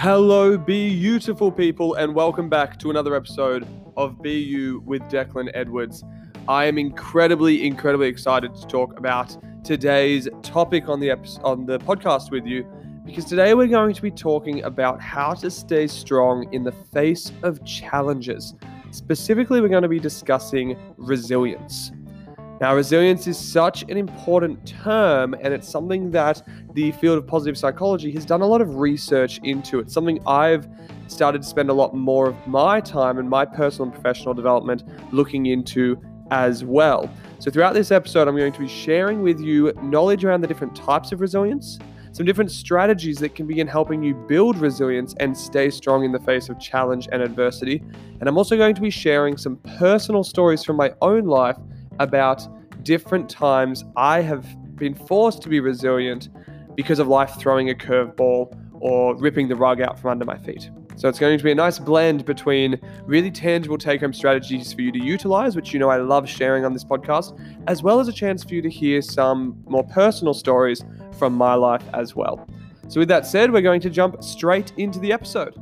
Hello, beautiful people, and welcome back to another episode of Be You with Declan Edwards. I am incredibly excited to talk about today's topic on the podcast with you, because today we're going to be talking about how to stay strong in the face of challenges. Specifically, we're going to be discussing resilience. Now, resilience is such an important term, and it's something that the field of positive psychology has done a lot of research into. It's something I've started to spend a lot more of my time and my personal and professional development looking into as well. So throughout this episode, I'm going to be sharing with you knowledge around the different types of resilience, some different strategies that can begin helping you build resilience and stay strong in the face of challenge and adversity. And I'm also going to be sharing some personal stories from my own life about different times I have been forced to be resilient because of life throwing a curveball or ripping the rug out from under my feet. So it's going to be a nice blend between really tangible take-home strategies for you to utilize, which you know I love sharing on this podcast, as well as a chance for you to hear some more personal stories from my life as well. So with that said, we're going to jump straight into the episode.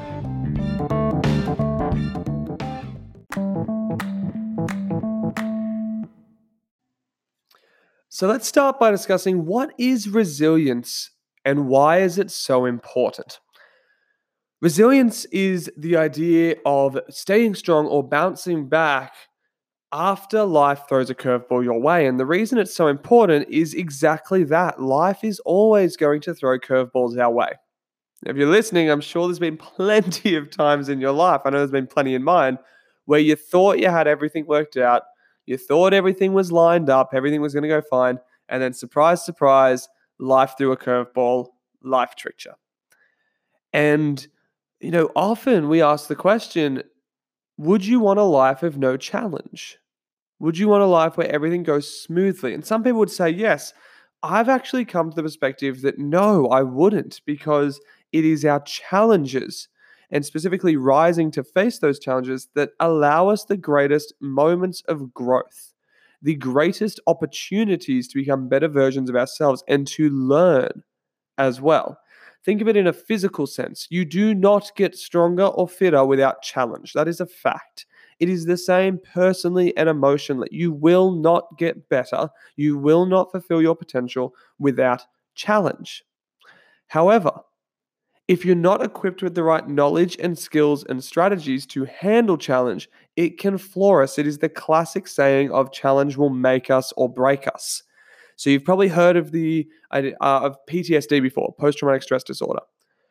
So let's start by discussing what is resilience and why is it so important? Resilience is the idea of staying strong or bouncing back after life throws a curveball your way. And the reason it's so important is exactly that. Life is always going to throw curveballs our way. If you're listening, I'm sure there's been plenty of times in your life, I know there's been plenty in mine, where you thought you had everything worked out, you thought everything was lined up, everything was going to go fine, and then surprise, surprise, life threw a curveball, life tricked you. And, often we ask the question, would you want a life of no challenge? Would you want a life where everything goes smoothly? And some people would say yes. I've actually come to the perspective that no, I wouldn't, because it is our challenges and specifically rising to face those challenges that allow us the greatest moments of growth, the greatest opportunities to become better versions of ourselves and to learn as well. Think of it in a physical sense. You do not get stronger or fitter without challenge. That is a fact. It is the same personally and emotionally. You will not get better. You will not fulfill your potential without challenge. However, if you're not equipped with the right knowledge and skills and strategies to handle challenge, it can floor us. It is the classic saying of challenge will make us or break us. So you've probably heard of of PTSD before, post-traumatic stress disorder.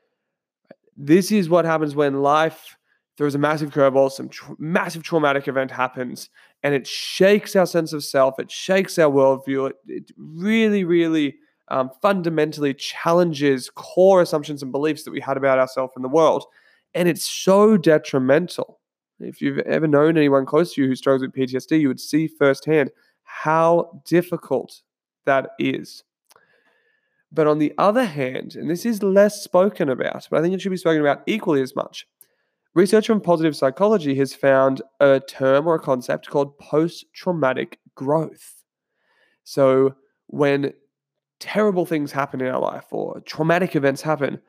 This is what happens when life throws a massive curveball, some massive traumatic event happens, and it shakes our sense of self, it shakes our worldview, it really fundamentally challenges core assumptions and beliefs that we had about ourselves and the world. And it's so detrimental. If you've ever known anyone close to you who struggles with PTSD, you would see firsthand how difficult that is. But on the other hand, and this is less spoken about, but I think it should be spoken about equally as much, research from positive psychology has found a term or a concept called post-traumatic growth. So when terrible things happen in our life or traumatic events happen,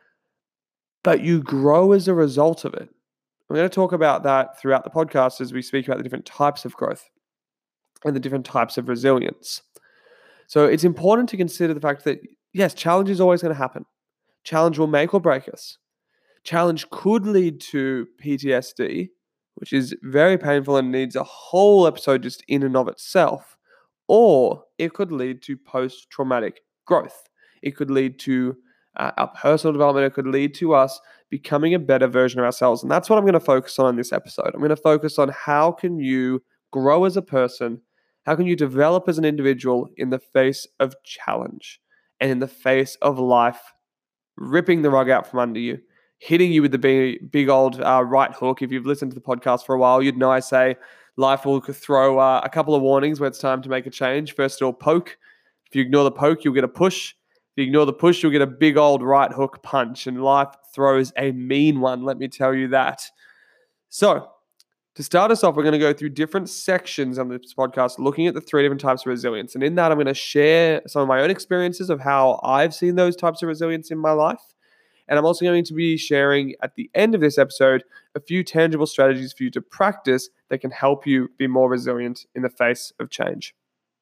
but you grow as a result of it. I'm going to talk about that throughout the podcast as we speak about the different types of growth and the different types of resilience. So it's important to consider the fact that, yes, challenge is always going to happen. Challenge will make or break us. Challenge could lead to PTSD, which is very painful and needs a whole episode just in and of itself. Or it could lead to post-traumatic growth. It could lead to our personal development. It could lead to us becoming a better version of ourselves. And that's what I'm going to focus on in this episode. I'm going to focus on how can you grow as a person, how can you develop as an individual in the face of challenge and in the face of life ripping the rug out from under you, hitting you with the big old right hook. If you've listened to the podcast for a while, you'd know I say life will throw a couple of warnings where it's time to make a change. First of all, poke. If you ignore the poke, you'll get a push. If you ignore the push, you'll get a big old right hook punch. And life throws a mean one, let me tell you that. So, to start us off, we're going to go through different sections on this podcast, looking at the three different types of resilience. And in that, I'm going to share some of my own experiences of how I've seen those types of resilience in my life. And I'm also going to be sharing at the end of this episode a few tangible strategies for you to practice that can help you be more resilient in the face of change.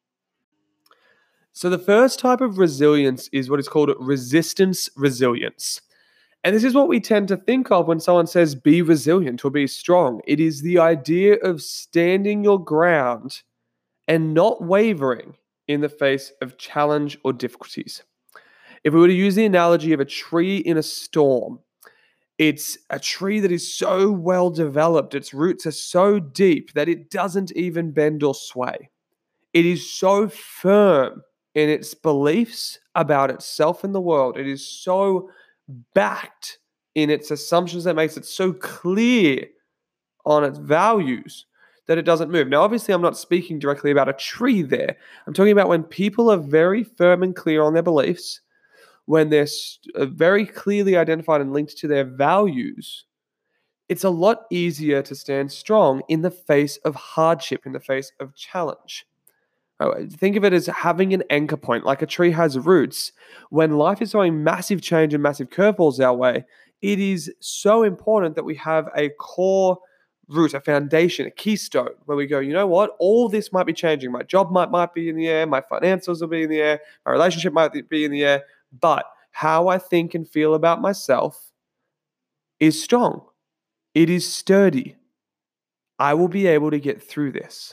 So, the first type of resilience is what is called resistance resilience. And this is what we tend to think of when someone says be resilient or be strong. It is the idea of standing your ground and not wavering in the face of challenge or difficulties. If we were to use the analogy of a tree in a storm, it's a tree that is so well developed, its roots are so deep that it doesn't even bend or sway. It is so firm in its beliefs about itself and the world. It is so backed in its assumptions that makes it so clear on its values that it doesn't move. Now, obviously, I'm not speaking directly about a tree there. I'm talking about when people are very firm and clear on their beliefs, when they're very clearly identified and linked to their values. It's a lot easier to stand strong in the face of hardship, in the face of challenge. Think of it as having an anchor point, like a tree has roots. When life is throwing massive change and massive curveballs our way, it is so important that we have a core root, a foundation, a keystone where we go, you know what? All this might be changing. My job might be in the air. My financials will be in the air. My relationship might be in the air. But how I think and feel about myself is strong. It is sturdy. I will be able to get through this.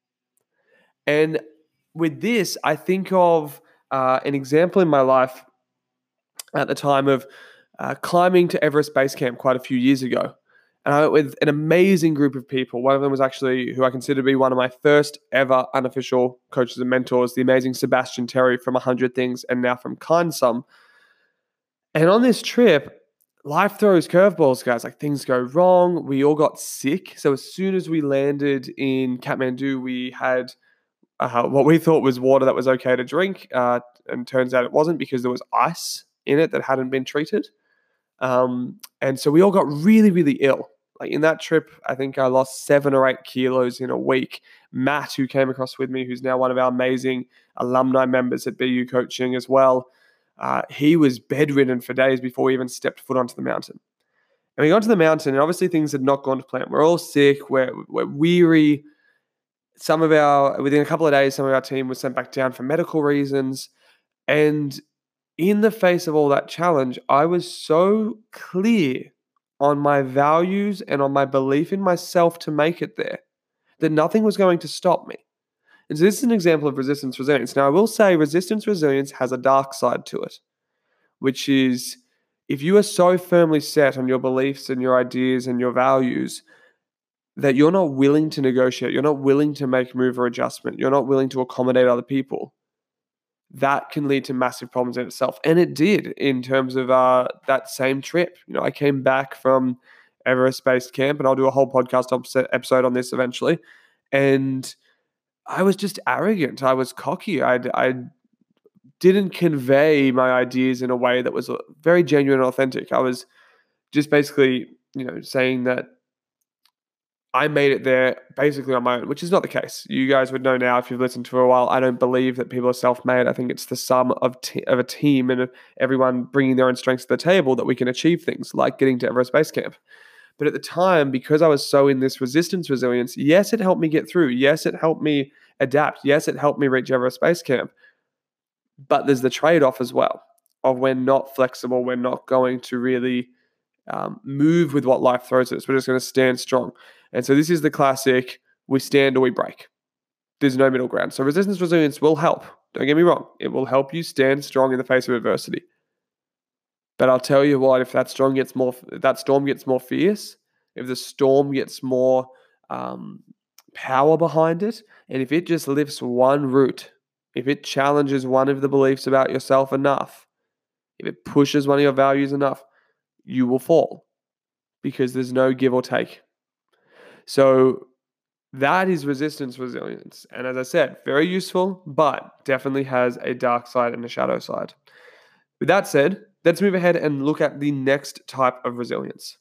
And with this, I think of an example in my life at the time of climbing to Everest Base Camp quite a few years ago. And I went with an amazing group of people. One of them was actually who I consider to be one of my first ever unofficial coaches and mentors, the amazing Sebastian Terry from 100 Things and now from Kind Sum. And on this trip, life throws curveballs, guys. Like things go wrong. We all got sick. So as soon as we landed in Kathmandu, we had what we thought was water that was okay to drink. And turns out it wasn't because there was ice in it that hadn't been treated. And so we all got really, really ill. Like in that trip, I think I lost 7 or 8 kilos in a week. Matt, who came across with me, who's now one of our amazing alumni members at BU Coaching as well, he was bedridden for days before we even stepped foot onto the mountain. And we got to the mountain, and obviously things had not gone to plan. We're all sick. We're weary. Within a couple of days, some of our team was sent back down for medical reasons. And in the face of all that challenge, I was so clear on my values and on my belief in myself to make it there that nothing was going to stop me. And so this is an example of resistance resilience. Now, I will say resistance resilience has a dark side to it, which is if you are so firmly set on your beliefs and your ideas and your values that you're not willing to negotiate, you're not willing to make move or adjustment, you're not willing to accommodate other people, that can lead to massive problems in itself. And it did in terms of that same trip. You know, I came back from Everest Base Camp, and I'll do a whole podcast episode on this eventually. And I was just arrogant. I was cocky. I didn't convey my ideas in a way that was very genuine and authentic. I was just basically, saying that I made it there basically on my own, which is not the case. You guys would know now if you've listened to it for a while. I don't believe that people are self-made. I think it's the sum of a team and of everyone bringing their own strengths to the table that we can achieve things like getting to Everest Base Camp. But at the time, because I was so in this resistance resilience, yes, it helped me get through. Yes, it helped me adapt. Yes, it helped me reach Everest Base Camp. But there's the trade-off as well of we're not flexible. We're not going to really move with what life throws at us. We're just going to stand strong. And so this is the classic, we stand or we break. There's no middle ground. So resistance resilience will help. Don't get me wrong. It will help you stand strong in the face of adversity. But I'll tell you what, if that storm gets more fierce, if the storm gets more power behind it, and if it just lifts one root, if it challenges one of the beliefs about yourself enough, if it pushes one of your values enough, you will fall because there's no give or take. So that is resistance resilience. And as I said, very useful, but definitely has a dark side and a shadow side. With that said, let's move ahead and look at the next type of resilience.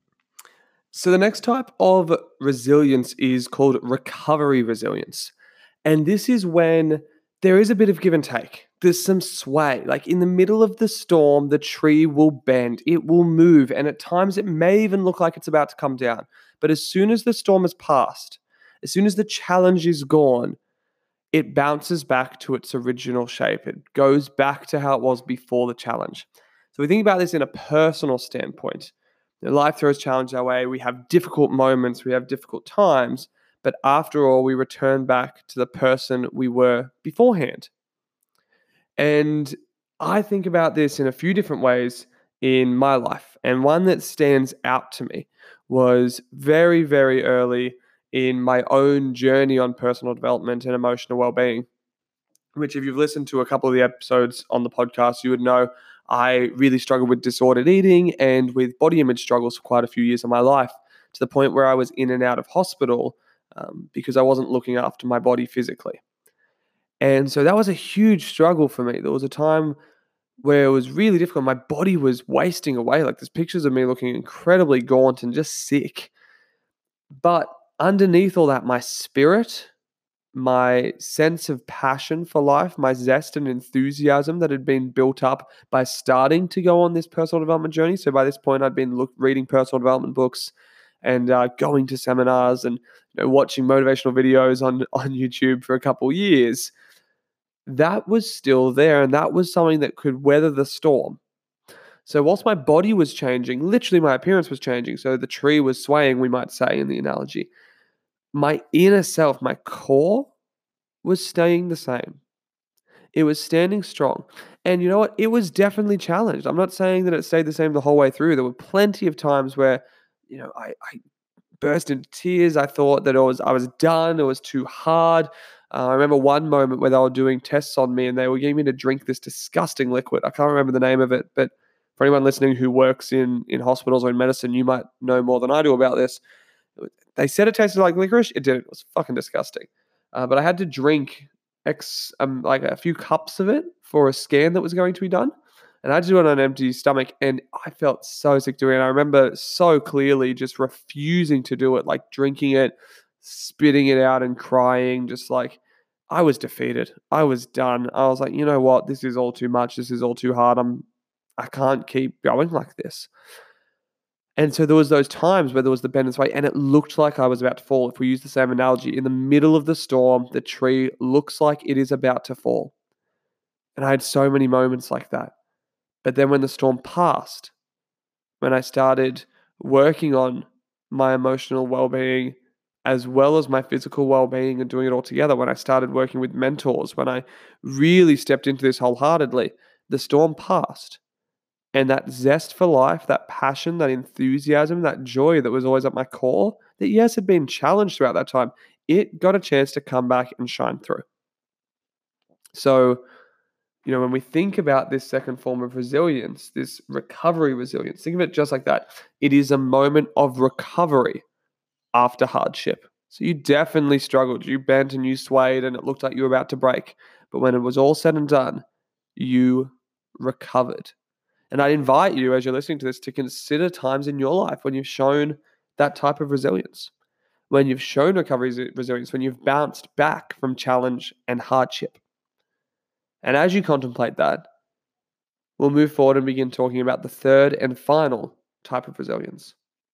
So the next type of resilience is called recovery resilience. And this is when there is a bit of give and take. there's some sway. Like in the middle of the storm, the tree will bend, it will move, and at times it may even look like it's about to come down. But as soon as the storm has passed, as soon as the challenge is gone, it bounces back to its original shape. It goes back to how it was before the challenge. So we think about this in a personal standpoint. Life throws challenges our way. We have difficult moments, we have difficult times, but after all, we return back to the person we were beforehand. And I think about this in a few different ways in my life. And one that stands out to me was very, very early in my own journey on personal development and emotional well-being, which if you've listened to a couple of the episodes on the podcast, you would know I really struggled with disordered eating and with body image struggles for quite a few years of my life, to the point where I was in and out of hospital because I wasn't looking after my body physically. And so that was a huge struggle for me. There was a time where it was really difficult. My body was wasting away. Like there's pictures of me looking incredibly gaunt and just sick. But underneath all that, my spirit, my sense of passion for life, my zest and enthusiasm that had been built up by starting to go on this personal development journey. So by this point, I'd been reading personal development books and going to seminars and watching motivational videos on YouTube for a couple of years. That was still there, and that was something that could weather the storm. So whilst my body was changing, literally my appearance was changing, so the tree was swaying, we might say in the analogy, my inner self, my core, was staying the same. It was standing strong. And you know what? It was definitely challenged. I'm not saying that it stayed the same the whole way through. There were plenty of times where, I burst into tears. I thought that I was done. It was too hard. I remember one moment where they were doing tests on me and they were getting me to drink this disgusting liquid. I can't remember the name of it, but for anyone listening who works in hospitals or in medicine, you might know more than I do about this. They said it tasted like licorice. It didn't. It was fucking disgusting. But I had to drink like a few cups of it for a scan that was going to be done. And I had to do it on an empty stomach, and I felt so sick doing it. I remember so clearly just refusing to do it, like drinking it, spitting it out and crying, just like I was defeated. I was done. I was like, you know what? This is all too much. This is all too hard. I can't keep going like this. And so there was those times where there was the bend and sway, and it looked like I was about to fall. If we use the same analogy, in the middle of the storm, the tree looks like it is about to fall. And I had so many moments like that. But then when the storm passed, when I started working on my emotional well-being as well as my physical well-being and doing it all together, when I started working with mentors, when I really stepped into this wholeheartedly, the storm passed. And that zest for life, that passion, that enthusiasm, that joy that was always at my core, that yes, had been challenged throughout that time, it got a chance to come back and shine through. So, when we think about this second form of resilience, this recovery resilience, think of it just like that. It is a moment of recovery after hardship. So you definitely struggled. You bent and you swayed and it looked like you were about to break. But when it was all said and done, you recovered. And I'd invite you, as you're listening to this, to consider times in your life when you've shown that type of resilience, when you've shown recovery resilience, when you've bounced back from challenge and hardship. And as you contemplate that, we'll move forward and begin talking about the third and final type of resilience.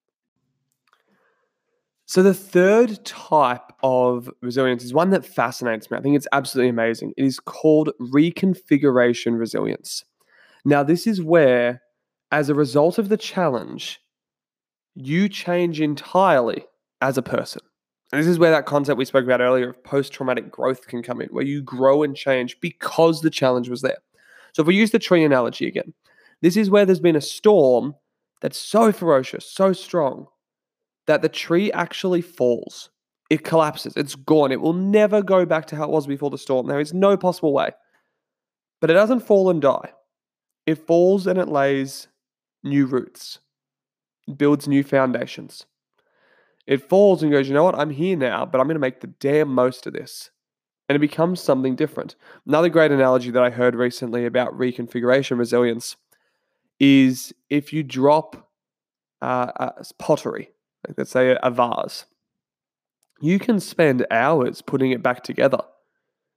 So the third type of resilience is one that fascinates me. I think it's absolutely amazing. It is called reconfiguration resilience. Now, this is where, as a result of the challenge, you change entirely as a person. And this is where that concept we spoke about earlier of post-traumatic growth can come in, where you grow and change because the challenge was there. So if we use the tree analogy again, this is where there's been a storm that's so ferocious, so strong, that the tree actually falls. It collapses. It's gone. It will never go back to how it was before the storm. There is no possible way. But it doesn't fall and die. It falls and it lays new roots, builds new foundations. It falls and goes, you know what, I'm here now, but I'm going to make the damn most of this. And it becomes something different. Another great analogy that I heard recently about reconfiguration resilience is if you drop pottery, like let's say a vase, you can spend hours putting it back together.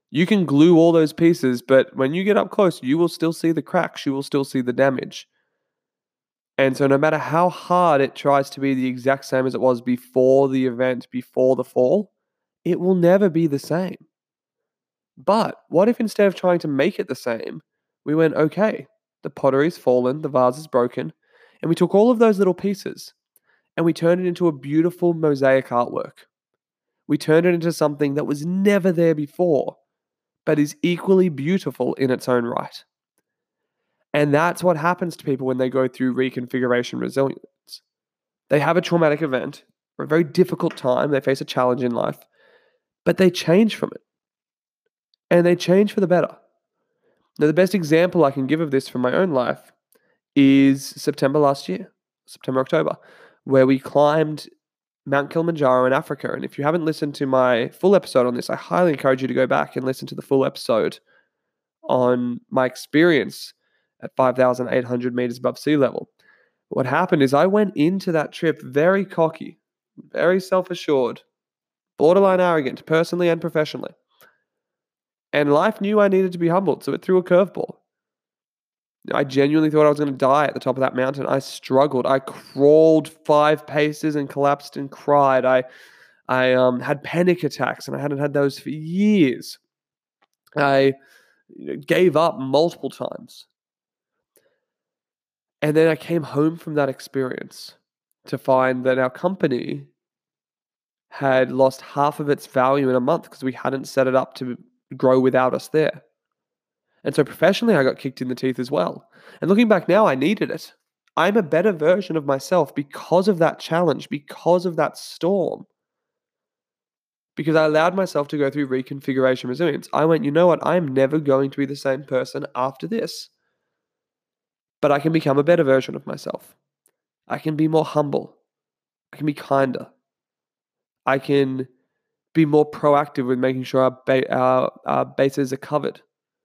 You can glue all those pieces, but when you get up close, you will still see the cracks, you will still see the damage. And so no matter how hard it tries to be the exact same as it was before the event, before the fall, it will never be the same. But what if instead of trying to make it the same, we went, okay, the pottery's fallen, the vase is broken, and we took all of those little pieces and we turned it into a beautiful mosaic artwork. We turned it into something that was never there before, but is equally beautiful in its own right. And that's what happens to people when they go through reconfiguration resilience. They have a traumatic event or a very difficult time, they face a challenge in life, but they change from it. And they change for the better. Now, the best example I can give of this from my own life is September last year, September, October, where we climbed Mount Kilimanjaro in Africa. And if you haven't listened to my full episode on this, I highly encourage you to go back and listen to the full episode on my experience at 5,800 meters above sea level. What happened is I went into that trip very cocky, very self-assured, borderline arrogant, personally and professionally. And life knew I needed to be humbled, so it threw a curveball. I genuinely thought I was going to die at the top of that mountain. I struggled. I crawled 5 paces and collapsed and cried. I had panic attacks, and I hadn't had those for years. I gave up multiple times. And then I came home from that experience to find that our company had lost half of its value in a month because we hadn't set it up to grow without us there. And so professionally, I got kicked in the teeth as well. And looking back now, I needed it. I'm a better version of myself because of that challenge, because of that storm. Because I allowed myself to go through reconfiguration resilience. I went, you know what? I'm never going to be the same person after this. But I can become a better version of myself. I can be more humble. I can be kinder. I can be more proactive with making sure our bases are covered.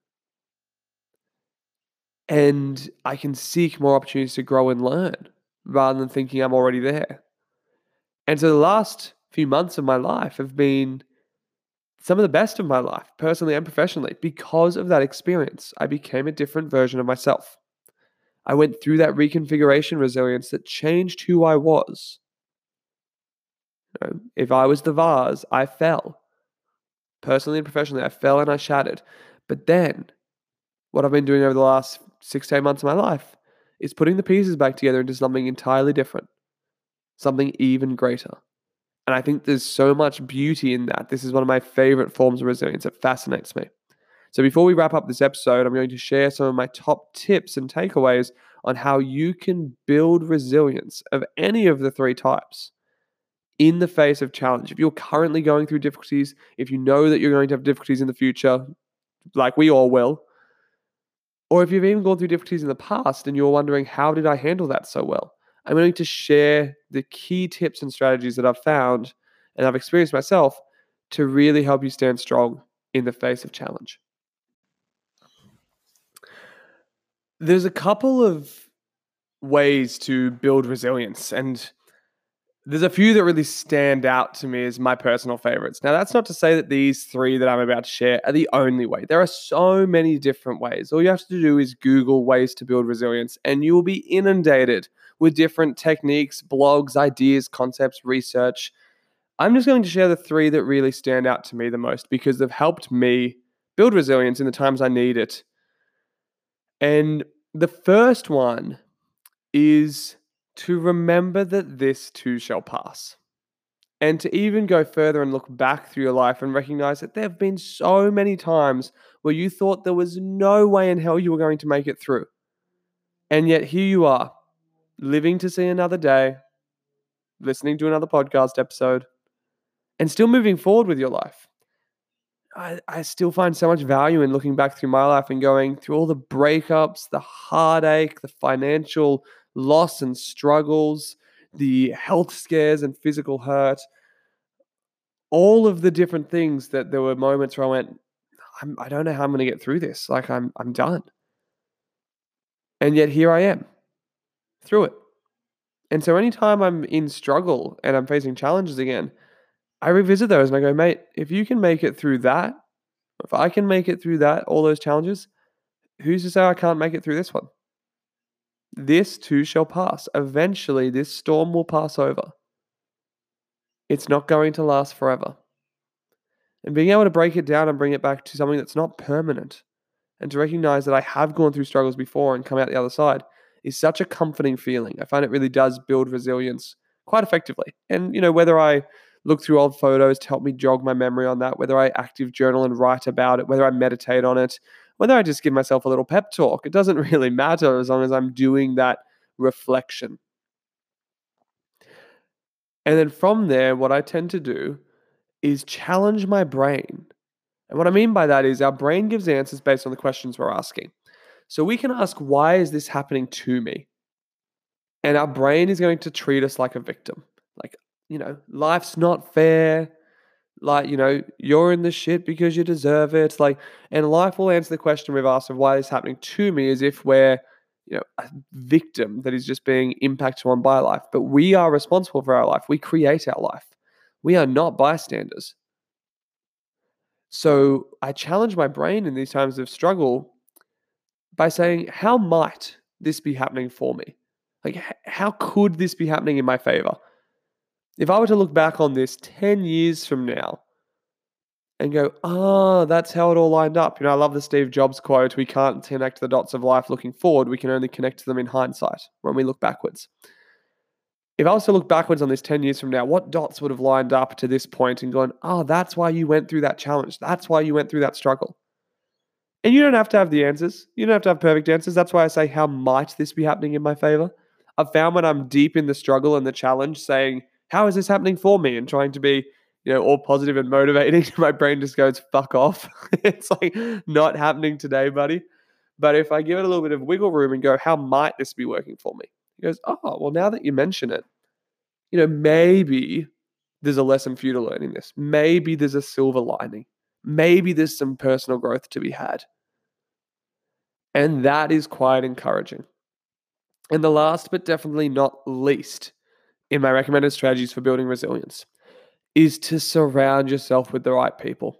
And I can seek more opportunities to grow and learn rather than thinking I'm already there. And so the last few months of my life have been some of the best of my life, personally and professionally, because of that experience. I became a different version of myself. I went through that reconfiguration resilience that changed who I was. You know, if I was the vase, I fell. Personally and professionally, I fell and I shattered. But then, what I've been doing over the last 6 to 8 months of my life is putting the pieces back together into something entirely different, something even greater. And I think there's so much beauty in that. This is one of my favorite forms of resilience. It fascinates me. So before we wrap up this episode, I'm going to share some of my top tips and takeaways on how you can build resilience of any of the 3 types in the face of challenge. If you're currently going through difficulties, if you know that you're going to have difficulties in the future, like we all will, or if you've even gone through difficulties in the past and you're wondering, how did I handle that so well? I'm going to share the key tips and strategies that I've found and I've experienced myself to really help you stand strong in the face of challenge. There's a couple of ways to build resilience, and there's a few that really stand out to me as my personal favorites. Now, that's not to say that these 3 that I'm about to share are the only way. There are so many different ways. All you have to do is Google ways to build resilience, and you will be inundated with different techniques, blogs, ideas, concepts, research. I'm just going to share the 3 that really stand out to me the most because they've helped me build resilience in the times I need it. And the first one is to remember that this too shall pass. And to even go further and look back through your life and recognize that there have been so many times where you thought there was no way in hell you were going to make it through. And yet here you are, living to see another day, listening to another podcast episode, and still moving forward with your life. I still find so much value in looking back through my life and going through all the breakups, the heartache, the financial loss and struggles, the health scares and physical hurt, all of the different things that there were moments where I went, I don't know how I'm going to get through this. Like I'm done. And yet here I am through it. And so anytime I'm in struggle and I'm facing challenges again, I revisit those and I go, mate, if you can make it through that, If I can make it through that, all those challenges, who's to say I can't make it through this one? This too shall pass. Eventually, this storm will pass over. It's not going to last forever. And being able to break it down and bring it back to something that's not permanent, and to recognize that I have gone through struggles before and come out the other side, is such a comforting feeling. I find it really does build resilience quite effectively. And, whether I look through old photos to help me jog my memory on that, whether I active journal and write about it, whether I meditate on it, whether I just give myself a little pep talk, it doesn't really matter as long as I'm doing that reflection. And then from there, what I tend to do is challenge my brain. And what I mean by that is our brain gives answers based on the questions we're asking. So we can ask, why is this happening to me? And our brain is going to treat us like a victim. Like, life's not fair. Like, you're in the shit because you deserve it. And life will answer the question we've asked of why this is happening to me as if we're, a victim that is just being impacted on by life. But we are responsible for our life. We create our life. We are not bystanders. So I challenge my brain in these times of struggle by saying, how might this be happening for me? Like, how could this be happening in my favor? If I were to look back on this 10 years from now and go, that's how it all lined up. I love the Steve Jobs quote, we can't connect the dots of life looking forward. We can only connect to them in hindsight when we look backwards. If I was to look backwards on this 10 years from now, what dots would have lined up to this point and gone, that's why you went through that challenge. That's why you went through that struggle. And you don't have to have the answers. You don't have to have perfect answers. That's why I say, how might this be happening in my favor? I've found when I'm deep in the struggle and the challenge saying, how is this happening for me? And trying to be, all positive and motivating, my brain just goes, fuck off. It's like, not happening today, buddy. But if I give it a little bit of wiggle room and go, how might this be working for me? He goes, well, now that you mention it, maybe there's a lesson for you to learn in this. Maybe there's a silver lining. Maybe there's some personal growth to be had. And that is quite encouraging. And the last, but definitely not least, in my recommended strategies for building resilience, is to surround yourself with the right people.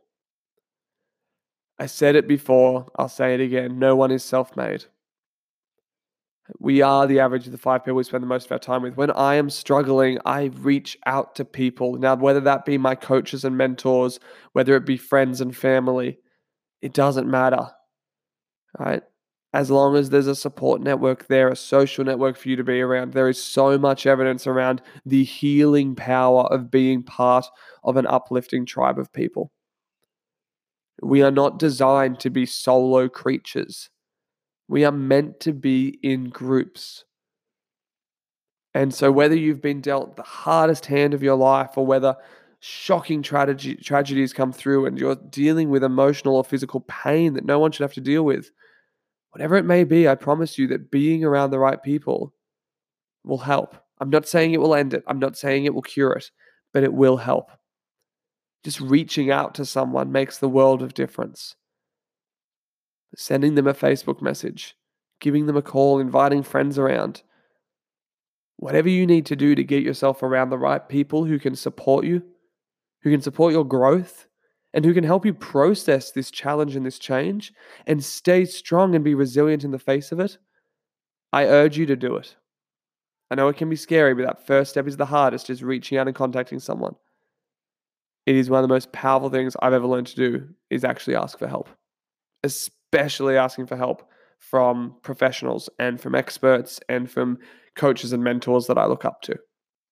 I said it before, I'll say it again, no one is self-made. We are the average of the 5 people we spend the most of our time with. When I am struggling, I reach out to people. Now, whether that be my coaches and mentors, whether it be friends and family, it doesn't matter, right? As long as there's a support network there, a social network for you to be around, there is so much evidence around the healing power of being part of an uplifting tribe of people. We are not designed to be solo creatures. We are meant to be in groups. And so whether you've been dealt the hardest hand of your life or whether shocking tragedies come through and you're dealing with emotional or physical pain that no one should have to deal with, whatever it may be, I promise you that being around the right people will help. I'm not saying it will end it. I'm not saying it will cure it, but it will help. Just reaching out to someone makes the world of difference. Sending them a Facebook message, giving them a call, inviting friends around. Whatever you need to do to get yourself around the right people who can support you, who can support your growth, and who can help you process this challenge and this change and stay strong and be resilient in the face of it, I urge you to do it. I know it can be scary, but that first step is the hardest, is reaching out and contacting someone. It is one of the most powerful things I've ever learned to do, is actually ask for help. Especially asking for help from professionals and from experts and from coaches and mentors that I look up to.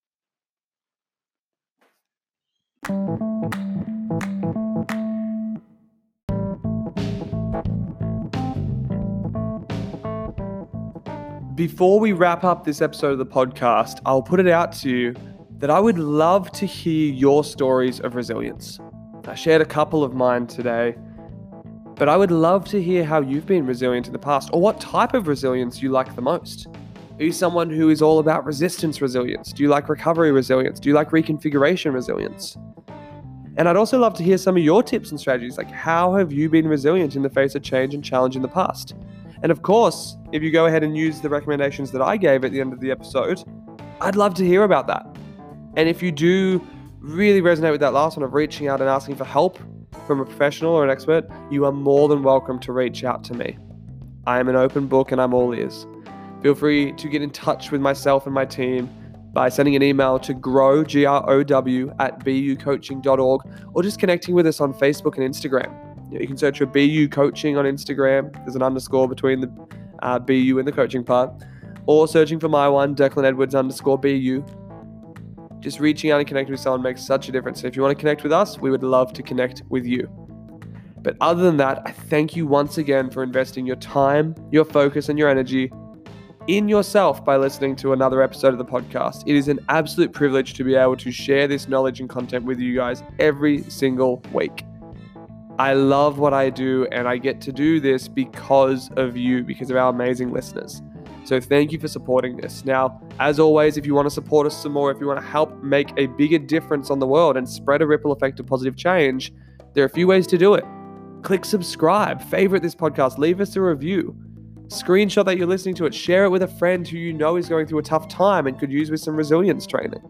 Before we wrap up this episode of the podcast, I'll put it out to you that I would love to hear your stories of resilience. I shared a couple of mine today, but I would love to hear how you've been resilient in the past, or what type of resilience you like the most. Are you someone who is all about resistance resilience? Do you like recovery resilience? Do you like reconfiguration resilience? And I'd also love to hear some of your tips and strategies, like how have you been resilient in the face of change and challenge in the past? And of course, if you go ahead and use the recommendations that I gave at the end of the episode, I'd love to hear about that. And if you do really resonate with that last one of reaching out and asking for help from a professional or an expert, you are more than welcome to reach out to me. I am an open book and I'm all ears. Feel free to get in touch with myself and my team by sending an email to grow, GROW, @bucoaching.org, or just connecting with us on Facebook and Instagram. You can search for BU Coaching on Instagram. There's an underscore between the BU and the coaching part. Or searching for my one, Declan Edwards _BU. Just reaching out and connecting with someone makes such a difference. So if you want to connect with us, we would love to connect with you. But other than that, I thank you once again for investing your time, your focus, and your energy in yourself by listening to another episode of the podcast. It is an absolute privilege to be able to share this knowledge and content with you guys every single week. I love what I do, and I get to do this because of you, because of our amazing listeners. So thank you for supporting this. Now, as always, if you want to support us some more, if you want to help make a bigger difference on the world and spread a ripple effect of positive change, there are a few ways to do it. Click subscribe, favorite this podcast, leave us a review, screenshot that you're listening to it, share it with a friend who you know is going through a tough time and could use with some resilience training.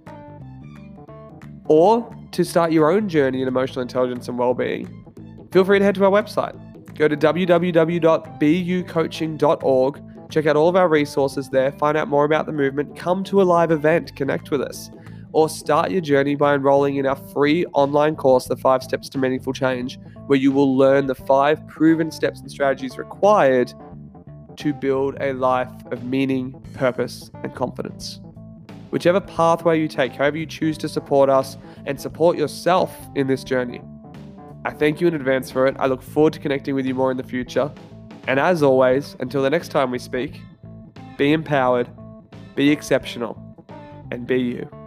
Or to start your own journey in emotional intelligence and well-being, feel free to head to our website. Go to www.bucoaching.org. Check out all of our resources there, find out more about the movement, come to a live event, connect with us, or start your journey by enrolling in our free online course, The 5 Steps to Meaningful Change, where you will learn the 5 proven steps and strategies required to build a life of meaning, purpose, and confidence. Whichever pathway you take, however you choose to support us and support yourself in this journey, I thank you in advance for it. I look forward to connecting with you more in the future. And as always, until the next time we speak, be empowered, be exceptional, and be you.